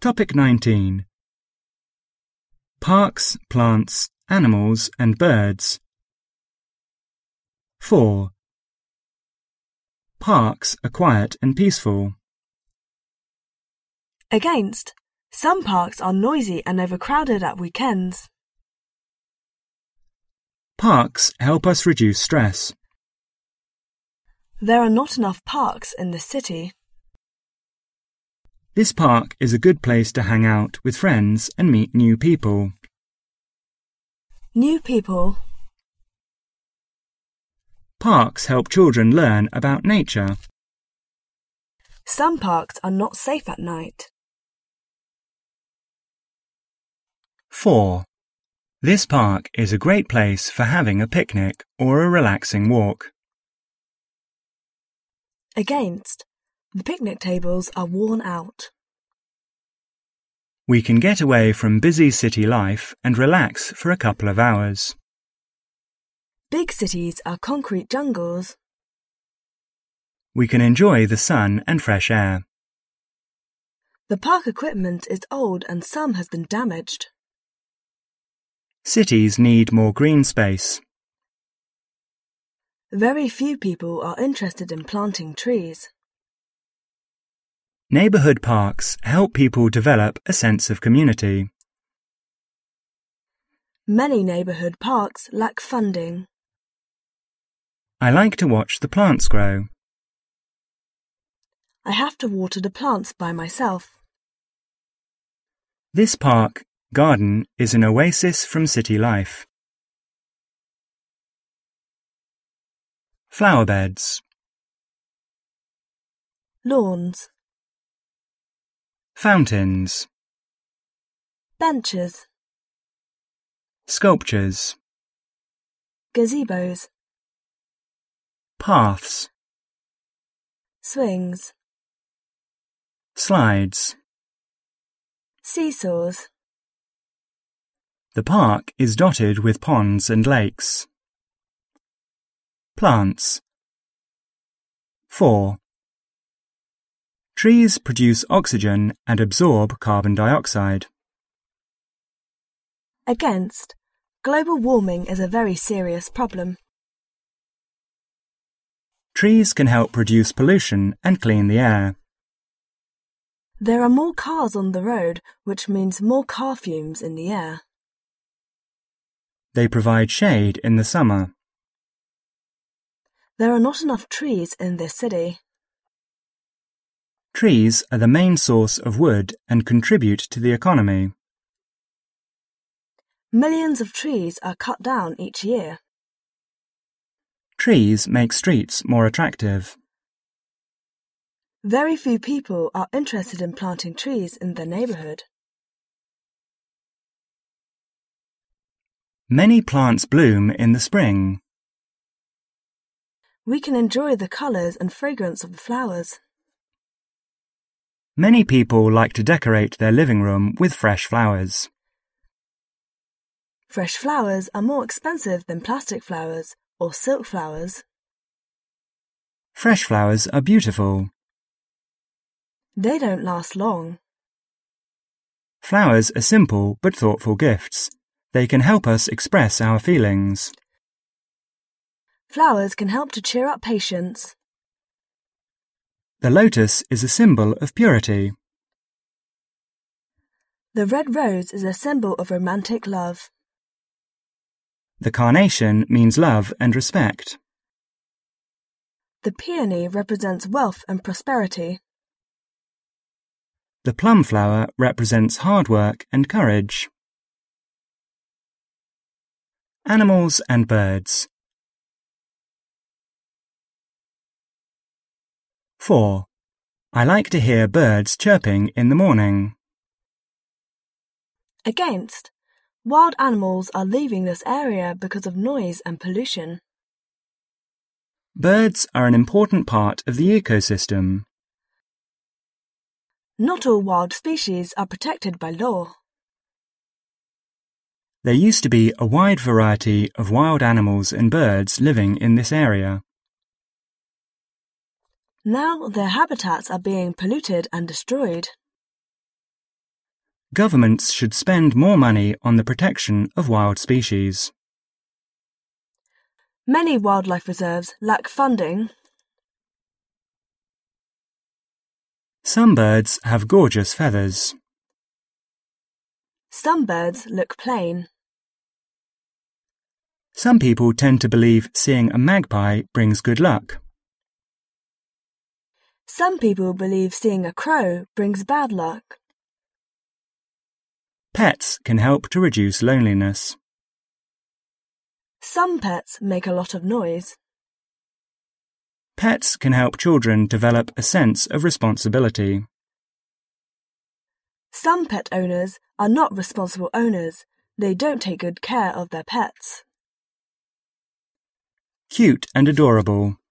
Topic 19. Parks, plants, animals and birds. 4. Parks are quiet and peaceful. Against, some parks are noisy and overcrowded at weekends. Parks help us reduce stress. There are not enough parks in the city. This park is a good place to hang out with friends and meet new people. New people. Parks help children learn about nature. Some parks are not safe at night. 4. This park is a great place for having a picnic or a relaxing walk. Against, the picnic tables are worn out. We can get away from busy city life and relax for a couple of hours. Big cities are concrete jungles. We can enjoy the sun and fresh air. The park equipment is old and some has been damaged. Cities need more green space. Very few people are interested in planting trees. Neighbourhood parks help people develop a sense of community. Many neighbourhood parks lack funding. I like to watch the plants grow. I have to water the plants by myself. This park garden is an oasis from city life. Flower beds. Lawns. Fountains. Benches. Sculptures. Gazebos. Paths. Swings. Slides. Seesaws. The park is dotted with ponds and lakes. Plants. 4. Trees produce oxygen and absorb carbon dioxide. Against, global warming is a very serious problem. Trees can help reduce pollution and clean the air. There are more cars on the road, which means more car fumes in the air. They provide shade in the summer. There are not enough trees in this city. Trees are the main source of wood and contribute to the economy. Millions of trees are cut down each year. Trees make streets more attractive. Very few people are interested in planting trees in their neighbourhood. Many plants bloom in the spring. We can enjoy the colours and fragrance of the flowers. Many people like to decorate their living room with fresh flowers. Fresh flowers are more expensive than plastic flowers or silk flowers. Fresh flowers are beautiful. They don't last long. Flowers are simple but thoughtful gifts. They can help us express our feelings. Flowers can help to cheer up patients. The lotus is a symbol of purity. The red rose is a symbol of romantic love. The carnation means love and respect. The peony represents wealth and prosperity. The plum flower represents hard work and courage. Animals and birds. 4. I like to hear birds chirping in the morning. Against, wild animals are leaving this area because of noise and pollution. Birds are an important part of the ecosystem. Not all wild species are protected by law. There used to be a wide variety of wild animals and birds living in this area. Now their habitats are being polluted and destroyed. Governments should spend more money on the protection of wild species. Many wildlife reserves lack funding. Some birds have gorgeous feathers. Some birds look plain. Some people tend to believe seeing a magpie brings good luck. Some people believe seeing a crow brings bad luck. Pets can help to reduce loneliness. Some pets make a lot of noise. Pets can help children develop a sense of responsibility. Some pet owners are not responsible owners. They don't take good care of their pets. Cute and adorable.